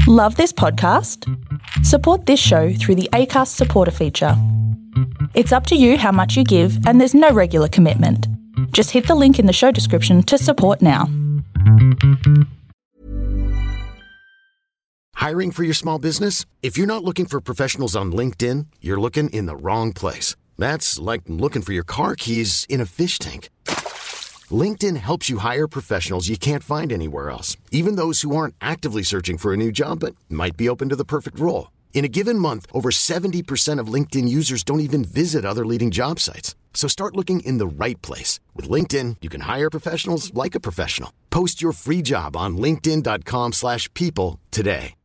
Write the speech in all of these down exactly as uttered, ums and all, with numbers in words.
Love this podcast? Support this show through the Acast supporter feature. It's up to you how much you give, and there's no regular commitment. Just hit the link in the show description to support now. Hiring for your small business? If you're not looking for professionals on LinkedIn, you're looking in the wrong place. That's like looking for your car keys in a fish tank. LinkedIn helps you hire professionals you can't find anywhere else, even those who aren't actively searching for a new job but might be open to the perfect role. In a given month, over seventy percent of LinkedIn users don't even visit other leading job sites. So start looking in the right place. With LinkedIn, you can hire professionals like a professional. Post your free job on linkedin.com slash people today.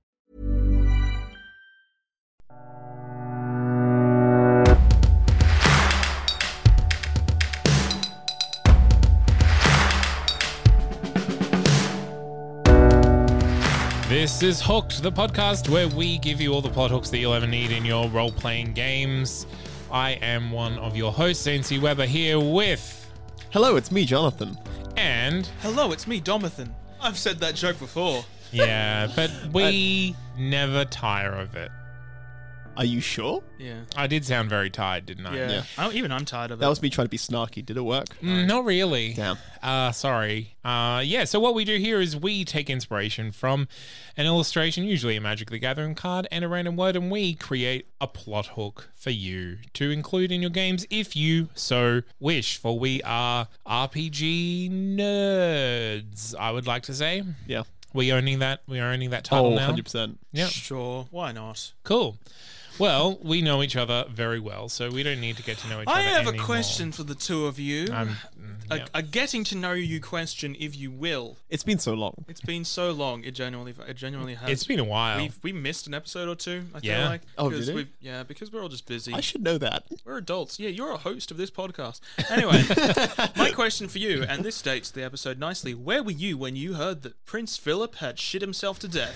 This is Hooked, the podcast where we give you all the plot hooks that you'll ever need in your role-playing games. I am one of your hosts, N C Weber, here with... Hello, it's me, Jonathan. And... Hello, it's me, Domathan. I've said that joke before. Yeah, but we I... never tire of it. Are you sure? Yeah. I did sound very tired, didn't I? Yeah. yeah. I, even I'm tired of it. That was me trying to be snarky. Did it work? Mm, not really. Damn. Uh, sorry. Uh, yeah, so what we do here is we take inspiration from an illustration, usually a Magic the Gathering card, and a random word, and we create a plot hook for you to include in your games if you so wish, for we are R P G nerds, I would like to say. Yeah. We owning that, we are owning that title oh, now. one hundred percent. Yeah. Sure, why not? Cool. Well, we know each other very well, so we don't need to get to know each I other have anymore. a question for the two of you. Um, a, yeah. a getting to know you question, if you will. It's been so long. It's been so long. It genuinely, it genuinely has. It's been a while. We've we missed an episode or two. I Yeah. feel like. Oh, because did it? we've- Yeah, because we're all just busy. I should know that. We're adults. Yeah, you're a host of this podcast. Anyway, my question for you, and this dates the episode nicely. Where were you when you heard that Prince Philip had shit himself to death?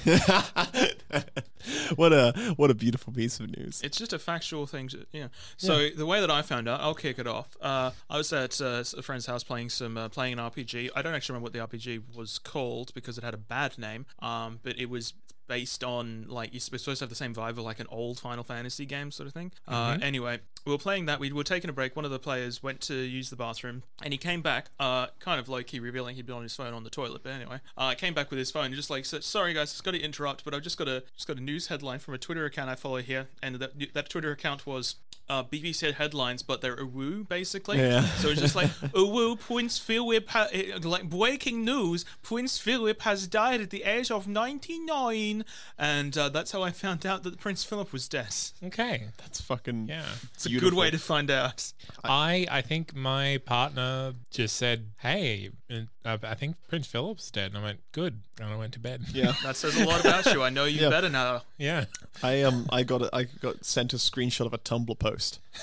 what a what a beautiful piece of news. It's just a factual thing. To, yeah. So yeah. The way that I found out, I'll kick it off. Uh, I was at uh, a friend's house playing some uh, playing an R P G. I don't actually remember what the R P G was called because it had a bad name. Um, but it was based on, like, you're supposed to have the same vibe of like an old Final Fantasy game sort of thing. Mm-hmm. Uh, anyway, we were playing that. We were taking a break. One of the players went to use the bathroom, and he came back, uh, kind of low-key revealing he'd been on his phone on the toilet. But anyway, uh, came back with his phone and just like said, "Sorry guys, just got to interrupt, but I've just got a just got a news headline from a Twitter account I follow here, and that that Twitter account was." Uh, B B C headlines, but they're uwu basically. Yeah. So it's just like uwu. Prince Philip, ha- like breaking news. Prince Philip has died at the age of ninety-nine, and uh, that's how I found out that Prince Philip was dead. Okay. That's fucking Yeah. It's a good way to find out. I I think my partner just said, "Hey, uh, I think Prince Philip's dead," and I went, "Good," and I went to bed. Yeah. That says a lot about you. I know you Yeah. better now. Yeah. I um I got a, I got sent a screenshot of a Tumblr post.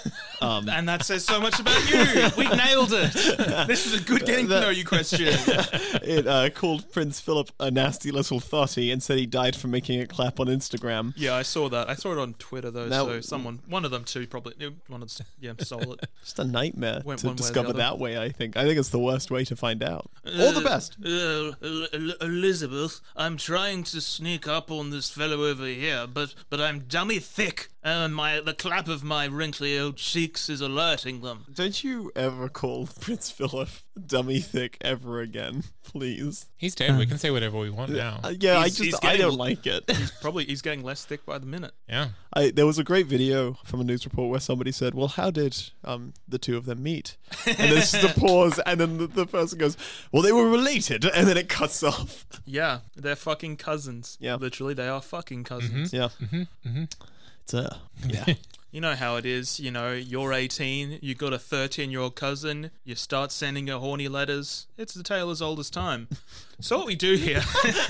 Um, And that says so much about you. We nailed it. This is a good getting to know you question. it uh, called Prince Philip a nasty little thotty and said he died for making a clap on Instagram. Yeah, I saw that. I saw it on Twitter though. Now- so someone, one of them too, probably one of them, yeah, stole it. Just a nightmare Went to one way or the discover other. that way. I think. I think it's the worst way to find out. All the best. Uh, El- El- Elizabeth, I'm trying to sneak up on this fellow over here, but but I'm dummy thick, and my the clap of my wrinkly old cheeks is alerting them. Don't you ever call Prince Philip dummy thick ever again, please? He's dead. We can say whatever we want now. Uh, yeah, He's- I he's just I getting- don't like it. Probably he's getting less thick by the minute. Yeah. I, there was a great video from a news report where somebody said, "Well, how did um, the two of them meet?" And there's just a pause, and then the, the person goes, "Well, they were related," and then it cuts off. Yeah, they're fucking cousins. Yeah. Literally, they are fucking cousins. Yeah, it's a yeah. You know how it is, you know, you're eighteen, you got a thirteen-year-old cousin, you start sending her horny letters. It's the tale as old as time. So what we do here...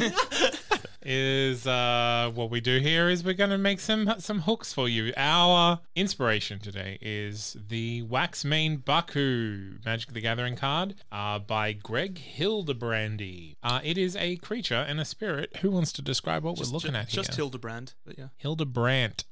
is uh, what we do here is we're going to make some some hooks for you. Our inspiration today is the Waxmane Baku Magic the Gathering card uh, by Greg Hildebrandy. Uh, it is a creature and a spirit. Who wants to describe what just, we're looking ju- at here? Just Hildebrand, but yeah. Hildebrandt.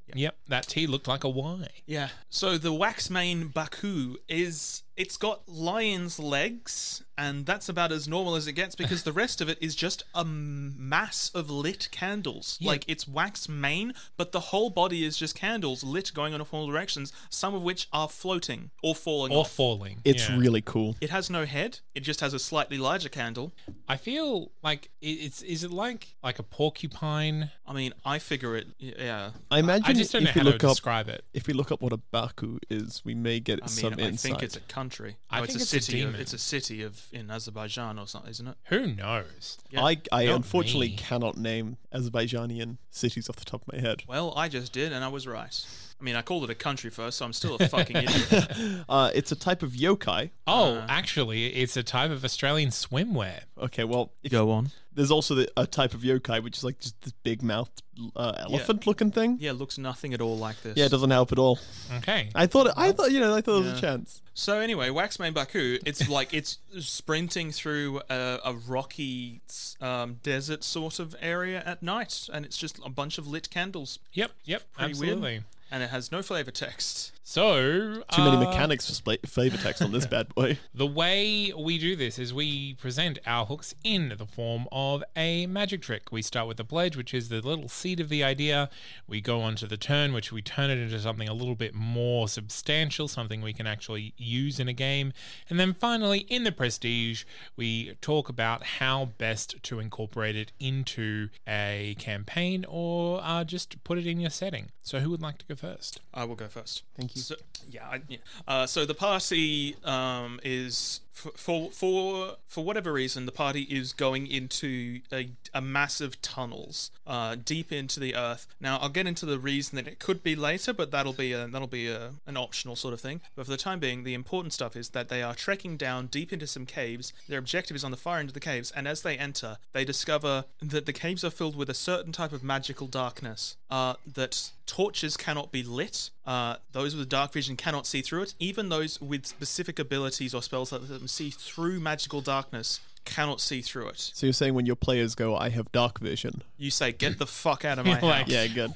Yep, that T looked like a Y. Yeah. So the Waxmane Baku is it's got lion's legs, and that's about as normal as it gets because the rest of it is just a mass of lit candles. Yeah. Like it's wax mane, but the whole body is just candles lit going in all directions, some of which are floating or falling Or off. falling. It's yeah. really cool. It has no head. It just has a slightly larger candle. I feel like it- it's is it like like a porcupine? I mean, I figure it. Yeah. I imagine I just don't know if we how to look up describe it. if we look up what a Baku is, we may get I mean, some I insight. think it's a country. I No, think it's it's a a city. of, demon. it's a city of in Azerbaijan or something, isn't it? Who knows? Yeah. I, I Not unfortunately me. cannot name Azerbaijanian cities off the top of my head. Well, I just did, and I was right. I mean, I called it a country first, so I'm still a fucking idiot. Uh, it's a type of yokai. Oh, Uh. actually, it's a type of Australian swimwear. Okay, well, if, Go on. there's also the, a type of yokai which is like just this big mouthed uh, elephant looking thing. Yeah, looks nothing at all like this. Yeah, it doesn't help at all. Okay. I thought, I thought, you know, I thought there was Yeah. a chance. So anyway, Waxmane Baku, it's like it's sprinting through a, a rocky um, desert sort of area at night, and it's just a bunch of lit candles, Yep, yep, Pretty weird. absolutely. and it has no flavor text. So Too many uh, mechanics for spla- flavor text on this bad boy. The way we do this is we present our hooks in the form of a magic trick. We start with the pledge, which is the little seed of the idea. We go on to the turn, which we turn it into something a little bit more substantial, something we can actually use in a game. And then finally, in the prestige, we talk about how best to incorporate it into a campaign or uh, just put it in your setting. So who would like to go first? I will go first. Thank you. So, yeah, I, yeah. Uh, so the party um, is for, for for for whatever reason the party is going into a, a massive tunnels uh, deep into the earth. Now I'll get into the reason that it could be later, but that'll be a, that'll be a, an optional sort of thing. But for the time being, the important stuff is that they are trekking down deep into some caves. Their objective is on the far end of the caves, and as they enter, they discover that the caves are filled with a certain type of magical darkness. Uh, that torches cannot be lit. Uh, those with dark vision cannot see through it. Even those with specific abilities or spells that let them see through magical darkness cannot see through it. So you're saying when your players go, I have dark vision. You say, "Get the fuck out of my Like- house." Yeah, good.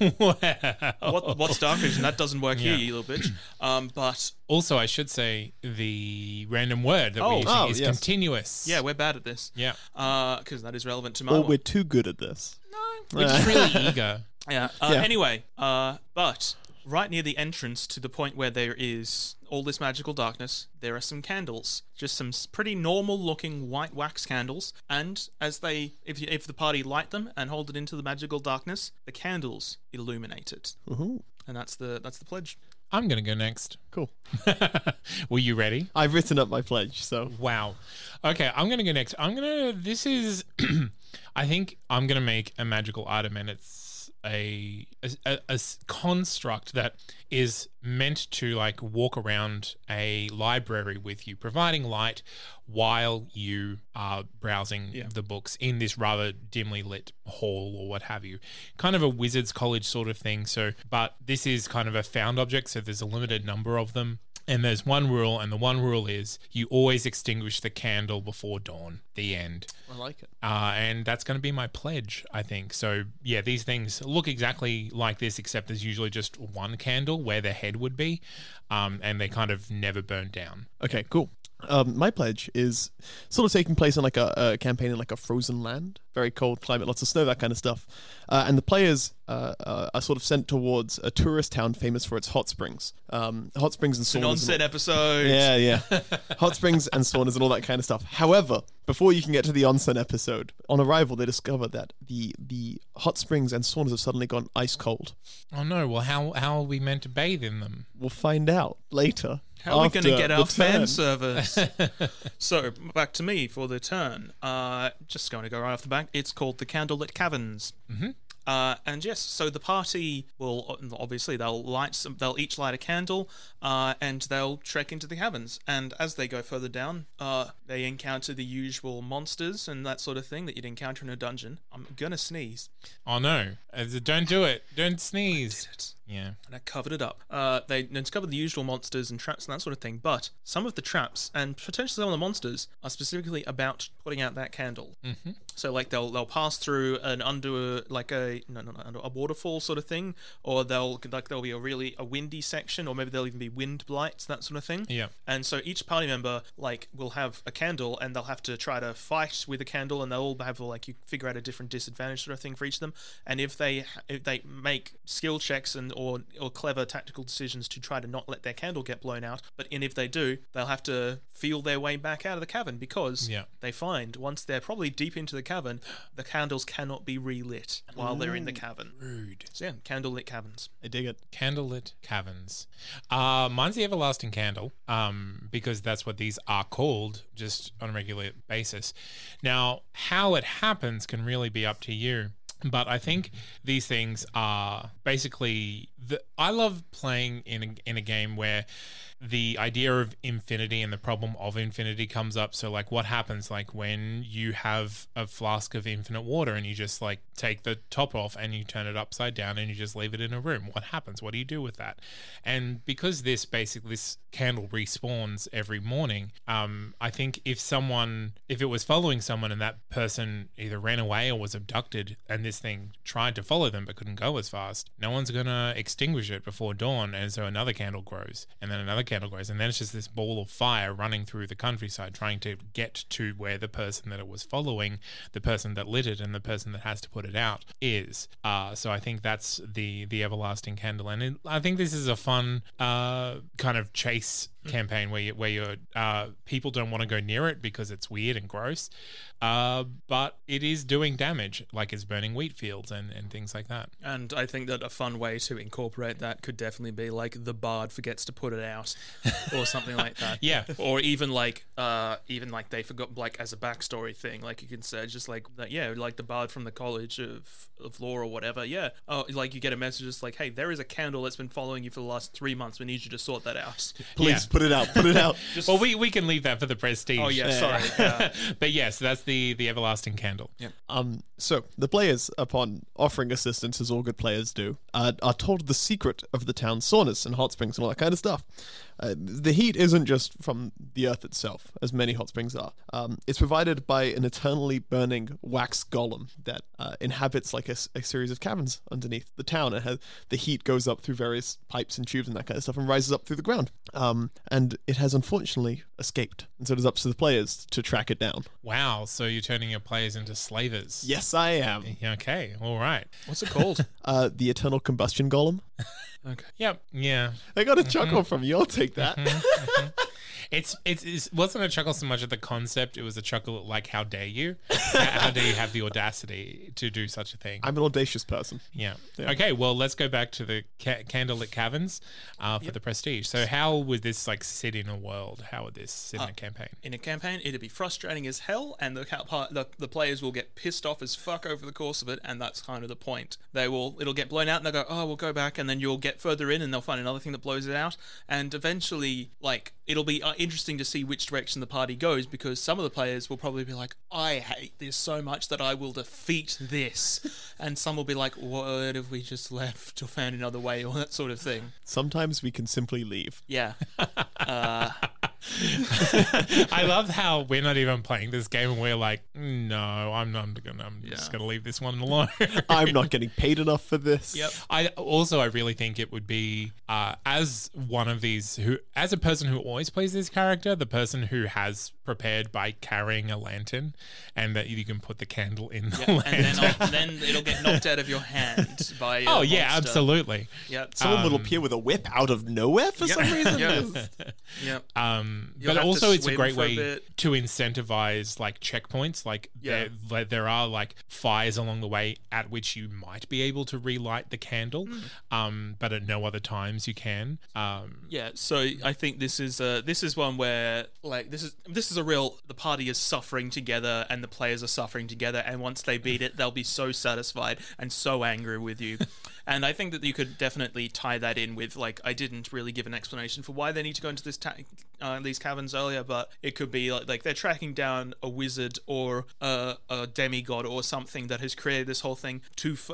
What, what's dark vision? That doesn't work here, Yeah. you little bitch. Um, but Also, I should say the random word that Oh. we're using Oh, is yes. continuous. yeah, we're bad at this. Yeah. Because that is relevant to my. Or we're too good at this. Which is really eager. Yeah. Uh, Yeah. Anyway, uh, but right near the entrance to the point where there is all this magical darkness, there are some candles, just some s- pretty normal-looking white wax candles. And as they, if you, if the party light them and hold it into the magical darkness, the candles illuminate it. Woohoo. And that's the that's the pledge. I'm going to go next. Cool. Were you ready? I've written up my pledge, so Wow. Okay, I'm going to go next. I'm going to, this is, I think I'm going to make a magical item, and it's a, a, a- a s- construct that is meant to like walk around a library with you, providing light while you are browsing Yeah. the books in this rather dimly lit hall or what have you. Kind of a wizard's college sort of thing. So, but this is kind of a found object, so there's a limited number of them. And there's one rule, and the one rule is you always extinguish the candle before dawn. The end. I like it. Uh, and that's going to be my pledge, I think. So, yeah, these things look exactly like this, except there's usually just one candle where the head would be, um, and they kind of never burn down. Okay, cool. Um, my pledge is sort of taking place in like a, a campaign in like a frozen land, very cold climate, lots of snow, that kind of stuff. Uh, and the players uh, uh, are sort of sent towards a tourist town famous for its hot springs, um, hot springs and It's an saunas. onset and episode. yeah, yeah, hot springs and saunas and all that kind of stuff. However, before you can get to the onsen episode, on arrival they discover that the the hot springs and saunas have suddenly gone ice cold. Oh, no. Well, how, how are we meant to bathe in them? We'll find out later. How are we going to after get the our fan turn. service? So, back to me for the turn. Uh, just going to go right off the back. It's called the Candlelit Caverns. Mm-hmm. Uh, and yes, so the party will obviously they'll light some. They'll each light a candle, uh, and they'll trek into the caverns. And as they go further down, uh, they encounter the usual monsters and that sort of thing that you'd encounter in a dungeon. I'm gonna sneeze. Oh, no. Uh, Don't do it. Don't sneeze. Yeah. And I covered it up. Uh, they discovered the usual monsters and traps and that sort of thing, but some of the traps and potentially some of the monsters are specifically about putting out that candle. Mm-hmm. So like they'll they'll pass through an under like a no no no under a waterfall sort of thing, or they'll like there'll be a really a windy section, or maybe there'll even be wind blights, that sort of thing. Yeah. And so each party member like will have a candle, and they'll have to try to fight with a candle, and they'll all have like you figure out a different disadvantage sort of thing for each of them. And if they if they make skill checks and or or clever tactical decisions to try to not let their candle get blown out, but and if they do, they'll have to feel their way back out of the cavern, because yeah. they find once they're probably deep into the cavern, the candles cannot be relit while they're in the cavern. Rude. So yeah, candlelit caverns. I dig it. Candlelit caverns. Uh, mine's the Everlasting Candle, um, because that's what these are called, just on a regular basis. Now, how it happens can really be up to you. But I think these things are basically the. I love playing in a, in a game where the idea of infinity and the problem of infinity comes up. So like what happens like when you have a flask of infinite water and you just like take the top off and you turn it upside down and you just leave it in a room? What happens? What do you do with that? And because this basically this candle respawns every morning, um, I think if someone, if it was following someone and that person either ran away or was abducted and this thing tried to follow them but couldn't go as fast, no one's going to extinguish it before dawn. And so another candle grows and then another candle grows, and then it's just this ball of fire running through the countryside trying to get to where the person that it was following, the person that lit it, and the person that has to put it out is. Uh, so I think that's the the Everlasting Candle, and it, I think this is a fun uh, kind of chase campaign where you, where you're uh, people don't want to go near it because it's weird and gross, uh, but it is doing damage, like it's burning wheat fields and, and things like that. And I think that a fun way to incorporate that could definitely be like the bard forgets to put it out, or something like that. Yeah. Or even like, uh, even like they forgot, like as a backstory thing, like you can say just like that. Yeah, like the bard from the College of of Law or whatever. Yeah. Oh, like you get a message just like, hey, there is a candle that's been following you for the last three months. We need you to sort that out. Please Yeah. put it out. Put it out. Just Well, we, we can leave that for the prestige. Oh yeah, sorry. Yeah. But yes, that's the the Everlasting Candle. Yeah. Um, so the players, upon offering assistance, as all good players do, uh, are told the secret of the town's saunas and hot springs and all that kind of stuff. Uh, the heat isn't just from the earth itself, as many hot springs are. Um, it's provided by an eternally burning wax golem that uh, inhabits like a, s- a series of caverns underneath the town. It has, the heat goes up through various pipes and tubes and that kind of stuff and rises up through the ground. Um, and it has unfortunately escaped. And so it is up to the players to track it down. Wow, so you're turning your players into slavers. Yes, I am. Okay, all right. What's it called? Uh, the Eternal Combustion Golem. Okay. Yep, yeah. I got a chuckle from you. I'll take that. It's, it's it wasn't a chuckle so much at the concept. It was a chuckle at like, how dare you? how, how dare you have the audacity to do such a thing? I'm an audacious person. Yeah. Yeah. Okay, well, let's go back to the ca- candlelit caverns uh, for the prestige. So how would this like sit in a world? How would this sit in a campaign? In a campaign, it'd be frustrating as hell, and the, ca- part, the the players will get pissed off as fuck over the course of it, and that's kind of the point. They will, it'll get blown out, and they'll go, oh, we'll go back, and then you'll get further in, and they'll find another thing that blows it out, and eventually, like, it'll be uh, interesting to see which direction the party goes, because some of the players will probably be like, I hate this so much that I will defeat this, and some will be like, what if we just left or found another way, or that sort of thing. Sometimes we can simply leave. Yeah. Uh, I love how we're not even playing this game and we're like, no, I'm not gonna. I'm just Yeah. gonna leave this one alone. I'm not getting paid enough for this. Yep. I also I really think it would be uh, as one of these who as a person who always plays this character, the person who has prepared by carrying a lantern, and that you can put the candle in the Yeah, lantern. and then, I'll, then it'll get knocked out of your hand by a oh yeah, monster. absolutely. Yep. Someone will Um, appear with a whip out of nowhere for Yep. some reason. Yep. Yep. Um, You'll but have to also it's a swim great for a way bit. to incentivize like checkpoints. Like Yeah. there, like, there are like fires along the way at which you might be able to relight the candle, Mm. um, but at no other times you can. Um, Yeah, so I think this is uh, this is one where like this is this is a real the party is suffering together and the players are suffering together, and once they beat it, they'll be so satisfied and so angry with you. And I think that you could definitely tie that in with like I didn't really give an explanation for why they need to go into this ta- uh, these caverns earlier, but it could be like, like they're tracking down a wizard or a, a demigod or something that has created this whole thing to f- not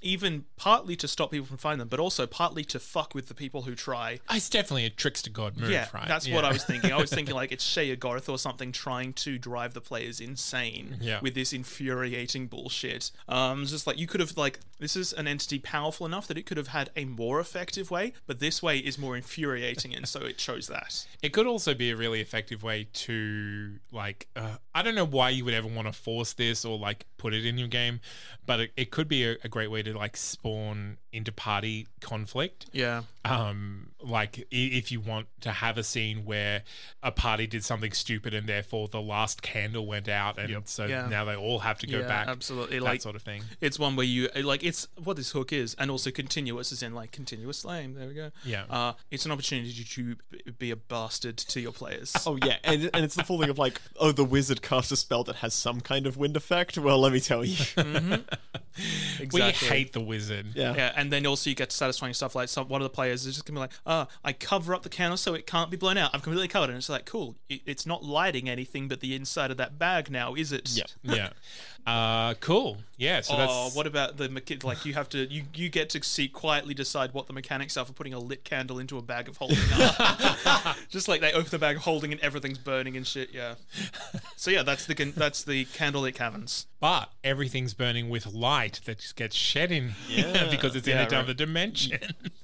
even partly to stop people from finding them, but also partly to fuck with the people who try. It's definitely a trickster god move, Yeah, right? that's Yeah. what I was thinking. I was thinking like it's Sheogoth or something trying to drive the players insane Yeah. with this infuriating bullshit. Um, it's just like you could have like this is an entity powerful enough that it could have had a more effective way, but this way is more infuriating, and so it chose that. It could also be a really effective way to, like, uh, I don't know why you would ever want to force this or, like, put it in your game, but it, it could be a, a great way to, like, spawn into party conflict. Yeah. Um, like, i- if you want to have a scene where a party did something stupid and therefore the last candle went out, and so Yeah. now they all have to go Yeah, back. absolutely. That Like- sort of thing. It's one where you like it's what this hook is, and also continuous is in like continuous flame. There we go. Yeah. Uh, it's an opportunity to b- be a bastard to your players. Oh yeah, and and it's the full thing of like, oh, the wizard cast a spell that has some kind of wind effect. Well, let me tell you. Exactly. We hate the wizard. Yeah. Yeah, and then also you get satisfying stuff like some one of the players is just gonna be like, "Ah, I cover up the candle so it can't be blown out. I've completely covered it." And it's like, cool. It, it's not lighting anything but the inside of that bag now, is it? Yeah. Yeah. Uh, cool. Yeah. So Oh, that's what about the mecha- like? You have to you, you get to see quietly decide what the mechanics are for putting a lit candle into a bag of holding. Just like they open the bag of holding and everything's burning and shit. Yeah. So yeah, that's the can- that's the candlelit caverns. but everything's burning with light that just gets shed in here Yeah. because it's in Yeah, another dimension.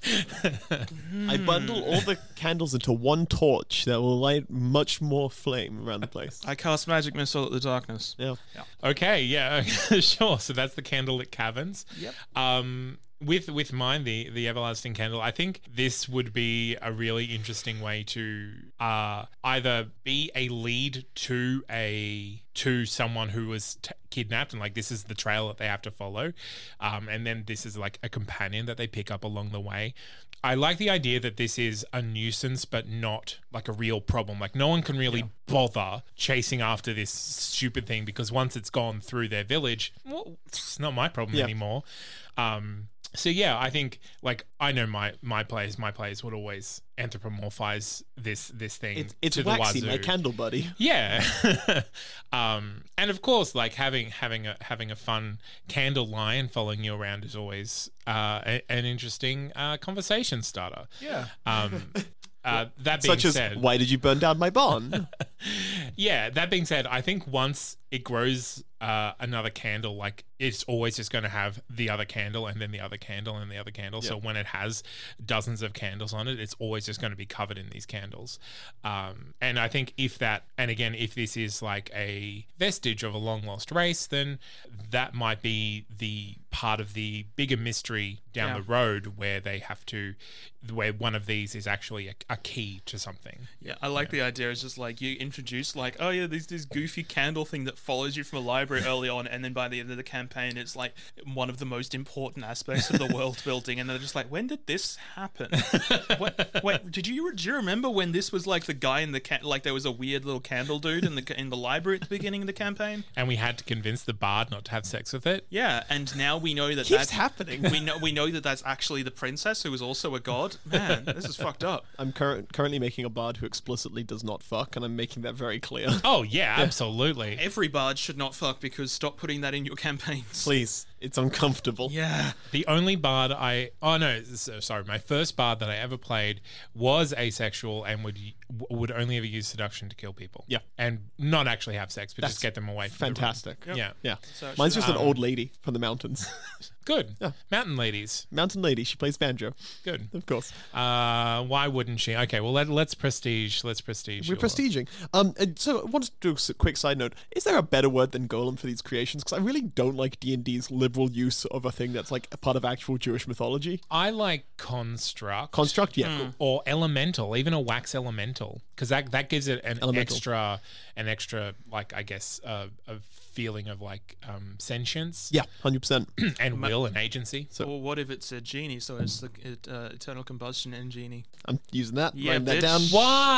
I bundle all the candles into one torch that will light much more flame around the place. I cast magic missile at the darkness. Yeah. Okay, yeah, sure. So that's the candlelit caverns. Yep. Um, with with mine, the the everlasting candle, I think this would be a really interesting way to uh, either be a lead to a to someone who was t- kidnapped, and like this is the trail that they have to follow, um, and then this is like a companion that they pick up along the way. I like the idea that this is a nuisance, but not like a real problem. Like no one can really bother chasing after this stupid thing because once it's gone through their village, well, it's not my problem Yeah. anymore. Um, so yeah, I think like I know my my players, my players would always anthropomorphize this this thing. It's, it's to the waxy, wazoo. my candle buddy. Yeah, um, and of course, like having having a having a fun candle lion following you around is always uh, a, an interesting uh, conversation starter. Yeah. Um, uh, that being Such as, said, why did you burn down my barn? yeah, that being said, I think once it grows uh, another candle, like it's always just going to have the other candle and then the other candle and the other candle. So when it has dozens of candles on it, it's always just going to be covered in these candles. Um, and I think if that, and again, if this is like a vestige of a long lost race, then that might be the part of the bigger mystery down Yeah. the road where they have to, where one of these is actually a, a key to something. Yeah, I like the idea. It's just like you introduce, like, oh yeah, there's this goofy candle thing that follows you from a library early on, and then by the end of the campaign, it's like one of the most important aspects of the world building. And they're just like, when did this happen? What, wait, did you do you remember when this was like the guy in the ca- like there was a weird little candle dude in the in the library at the beginning of the campaign? And we had to convince the bard not to have sex with it. Yeah, and now we know that Keeps that's happening. We know we know that that's actually the princess who is also a god. Man, this is fucked up. I'm cur- currently making a bard who explicitly does not fuck, and I'm making that very clear. Oh yeah, absolutely. Every bard should not fuck because stop putting that in your campaigns. Please, it's uncomfortable. Yeah. The only bard I oh no so- sorry my first bard that I ever played was asexual and would would only ever use seduction to kill people. Yeah. and not actually have sex, but just That's get them away. From Fantastic. The room. Yeah, Yeah. So it Mine's should- just an old lady from the mountains. good. Mountain ladies, Mountain lady. She plays banjo, good. of course. Uh, why wouldn't she? Okay, well let, let's prestige. Let's prestige. We're your- prestiging. Um, and so I wanted to do a s- quick side note. Is there a better word than golem for these creations? Because I really don't like D and D's liberal use of a thing that's like a part of actual Jewish mythology. I like construct. Construct, yeah. cool. Or elemental, even a wax elemental, because that that gives it an Elemental. extra, an extra like I guess uh, a feeling of like um, sentience Yeah, one hundred percent. and will and agency. Or what if it's a genie? So it's the it, uh, eternal combustion and genie. I'm using that. Yeah, writing that bitch. down.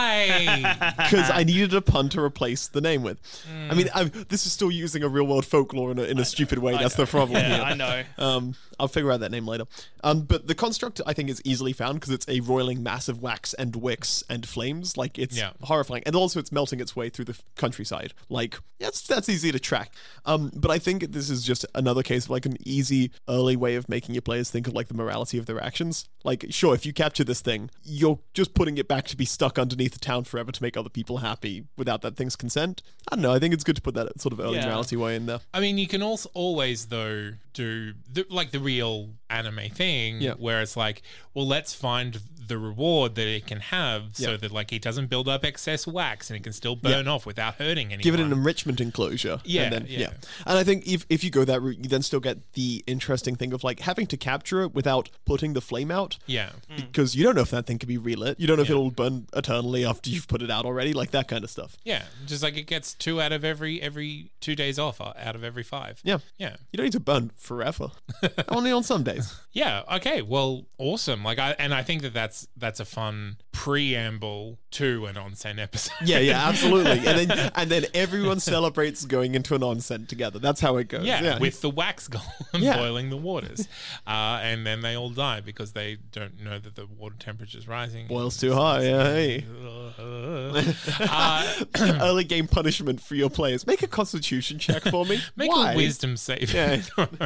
Why? Because I needed a pun to replace the name with. I mean, I'm, this is still using a real world folklore in a, in a stupid way. That's the problem Yeah, here. I know. Um, I'll figure out that name later. Um, but the construct I think is easily found because it's a roiling mass of wax and wicks and flames. Like it's Yeah. horrifying, and also it's melting its way through the f- countryside. Like that's that's easy to track. Um, but I think this is just another case of like an easy early way of making your players think of like the morality of their actions. Like, sure, if you capture this thing, you're just putting it back to be stuck underneath the town forever to make other people happy without that thing's consent. I don't know. I think it's good to put that sort of early Yeah. morality way in there. I mean, you can also always though do the, like the real anime thing, Yeah. where it's like, well, let's find the reward that it can have, so Yeah. that like it doesn't build up excess wax and it can still burn off without hurting anyone. Give it an enrichment enclosure. Yeah, and then, yeah. And I think if, if you go that route, you then still get the interesting thing of like having to capture it without putting the flame out. Yeah. Because you don't know if that thing can be relit. You don't know if Yeah. it'll burn eternally after you've put it out already. Like that kind of stuff. Yeah, just like it gets two out of every every two days off uh, out of every five. Yeah. Yeah. You don't need to burn forever. Only on some days. Yeah. Okay. Well, awesome. Like I and I think that that's that's a fun preamble to an onsen episode. Yeah, yeah, absolutely. And then and then everyone celebrates going into an onsen together. That's how it goes. Yeah, with the wax golem Yeah. boiling the waters, uh, and then they all die because they don't know that the water temperature is rising. boils too high. Yeah, hey. uh, Early game punishment for your players. Make a constitution check for me. Make Why? a wisdom save. Yeah.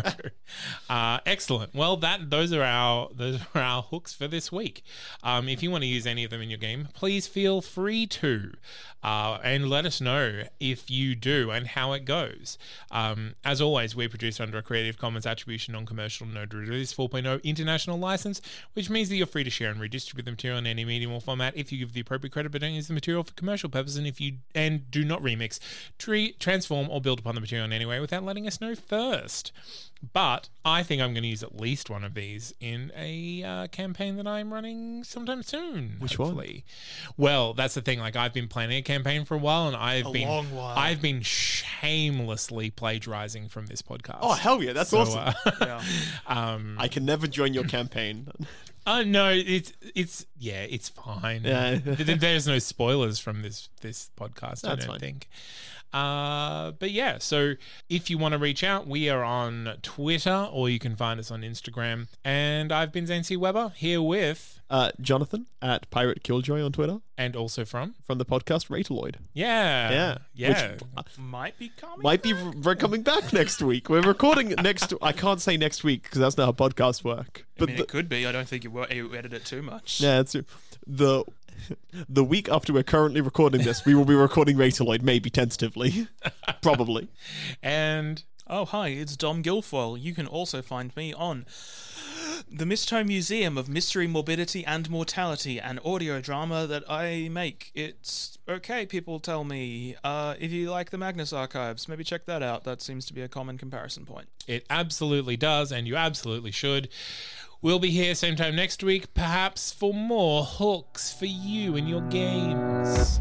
uh, excellent. Well, that those are our those are our hooks for this week. Um, if you want to use any of them in your game, please feel free to, uh, and let us know if you do and how it goes. Um, as always, we're produced under a Creative Commons Attribution Non-Commercial No Derivatives four point oh international license, which means that you're free to share and redistribute the material in any medium or format if you give the appropriate credit, but don't use the material for commercial purposes, and if you and do not remix, tre- transform, or build upon the material in any way without letting us know first. But I think I'm going to use at least one of these in a uh, campaign that I'm running sometime soon. Which hopefully. one? Well, that's the thing. Like, I've been planning a campaign for a while, and I've A been long while. I've been shamelessly plagiarizing from this podcast. Oh, hell yeah. That's So, awesome. uh, Yeah. um, I can never join your campaign. uh, no, it's it's yeah, it's fine. Yeah. There- There's no spoilers from this this podcast. I That's don't fine. think. Uh, but yeah, so if you want to reach out, we are on Twitter, or you can find us on Instagram. And I've been Zancy Weber, here with, Uh, Jonathan at Pirate Killjoy on Twitter and also from, from the podcast Rataloid. yeah, Yeah. yeah. Which uh, Might be coming. might be r- coming back next week. We're recording next. I can't say next week because that's not how podcasts work. I But mean, the- it could be. I don't think you, wo- you edit it too much. yeah, it's the the week after we're currently recording this, we will be recording Rataloid, maybe tentatively, probably. And Oh, hi, it's Dom Guilfoyle. You can also find me on the Misto Museum of Mystery, Morbidity and Mortality, an audio drama that I make. It's okay, people tell me. Uh, if you like the Magnus Archives, maybe check that out. That seems to be a common comparison point. it absolutely does, and you absolutely should. We'll be here same time next week, perhaps for more hooks for you and your games.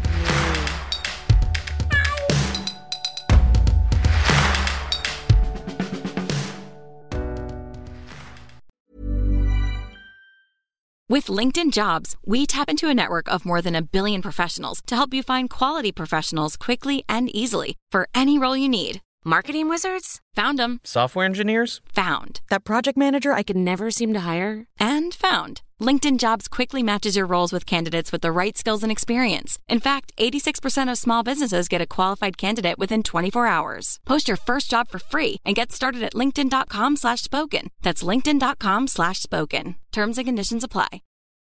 With LinkedIn Jobs, we tap into a network of more than a billion professionals to help you find quality professionals quickly and easily for any role you need. Marketing wizards? Found them. Software engineers? Found. That project manager I could never seem to hire? And found. LinkedIn Jobs quickly matches your roles with candidates with the right skills and experience. In fact, eighty-six percent of small businesses get a qualified candidate within twenty-four hours. Post your first job for free and get started at linkedin.com slash spoken. That's linkedin.com slash spoken. Terms and conditions apply.